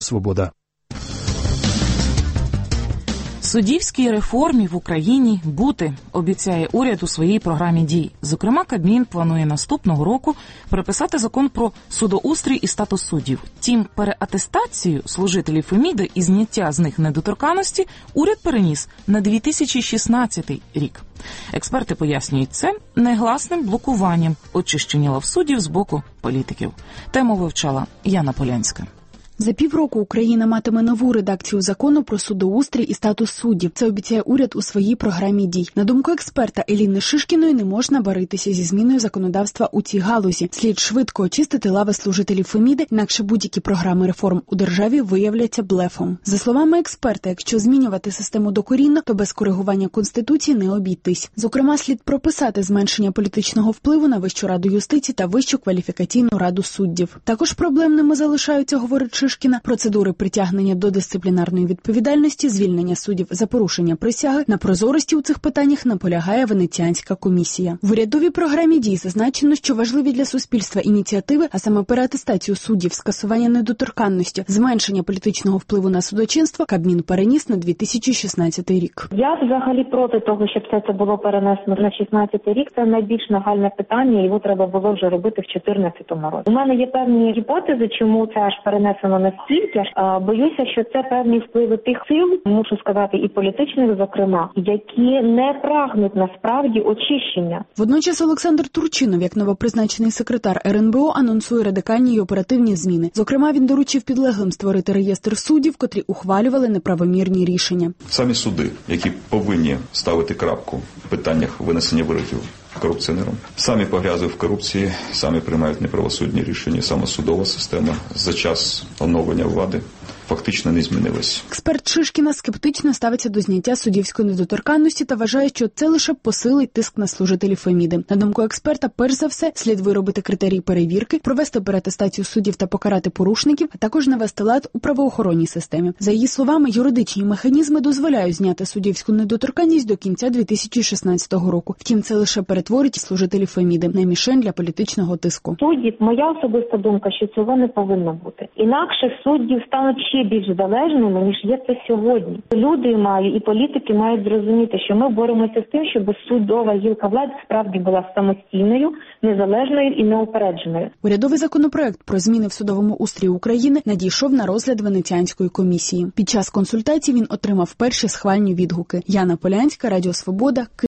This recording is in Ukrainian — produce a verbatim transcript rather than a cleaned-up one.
Свобода. Суддівській реформі в Україні бути, обіцяє уряд у своїй програмі дій. Зокрема, Кабмін планує наступного року переписати закон про судоустрій і статус суддів. Тім, переатестацію служителів Феміди і зняття з них недоторканності уряд переніс на дві тисячі шістнадцятий рік. Експерти пояснюють це негласним блокуванням очищення лав суддів з боку політиків. Тему вивчала Яна Полянська. За півроку Україна матиме нову редакцію закону про судоустрій і статус суддів. Це обіцяє уряд у своїй програмі дій. На думку експерта Еліни Шишкіної, не можна баритися зі зміною законодавства у цій галузі. Слід швидко очистити лави служителів Феміди, інакше будь-які програми реформ у державі виявляться блефом. За словами експерта, якщо змінювати систему докорінно, то без коригування Конституції не обійтись. Зокрема, слід прописати зменшення політичного впливу на Вищу раду юстиції та Вищу кваліфікаційну раду суддів. Також проблемними залишаються, говорить Шишкіна, процедури притягнення до дисциплінарної відповідальності, звільнення суддів за порушення присяги. На прозорості у цих питаннях наполягає Венеціанська комісія. В урядовій програмі дій зазначено, що важливі для суспільства ініціативи, а саме переатестацію суддів, скасування недоторканності, зменшення політичного впливу на судочинство, Кабмін переніс на дві тисячі шістнадцятий рік. Я взагалі проти того, щоб все це було перенесено на шістнадцятий рік. Це найбільш нагальне питання, його треба було вже робити в чотирнадцятому році. У мене є певні гіпотези, чому це аж перенесено настільки. Боюся, що це певні впливи тих сил, мушу сказати, і політичних, зокрема, які не прагнуть насправді очищення. Водночас Олександр Турчинов, як новопризначений секретар ер ен бе о, анонсує радикальні й оперативні зміни. Зокрема, він доручив підлеглим створити реєстр суддів, котрі ухвалювали неправомірні рішення. Самі суди, які повинні ставити крапку в питаннях винесення вироків корупціонерам, самі погрязли в корупції, самі приймають неправосудні рішення. Саме судова система за час оновлення влади фактично не змінилась. Експерт Шишкіна скептично ставиться до зняття суддівської недоторканності та вважає, що це лише посилить тиск на служителів Феміди. На думку експерта, перш за все, слід виробити критерії перевірки, провести переатестацію суддів та покарати порушників, а також навести лад у правоохоронній системі. За її словами, юридичні механізми дозволяють зняти суддівську недоторканність до кінця дві тисячі шістнадцятого року. Втім, це лише перетворить служителів Феміди на мішень для політичного тиску. Судді, моя особиста думка, що цього не повинно бути. Інакше судді стануть ще більш залежними, ніж є це сьогодні. Люди мають і політики мають зрозуміти, що ми боремося з тим, щоб судова гілка влади справді була самостійною, незалежною і неупередженою. Урядовий законопроект про зміни в судовому устрої України надійшов на розгляд Венеціанської комісії. Під час консультацій він отримав перші схвальні відгуки. Яна Полянська, Радіо Свобода,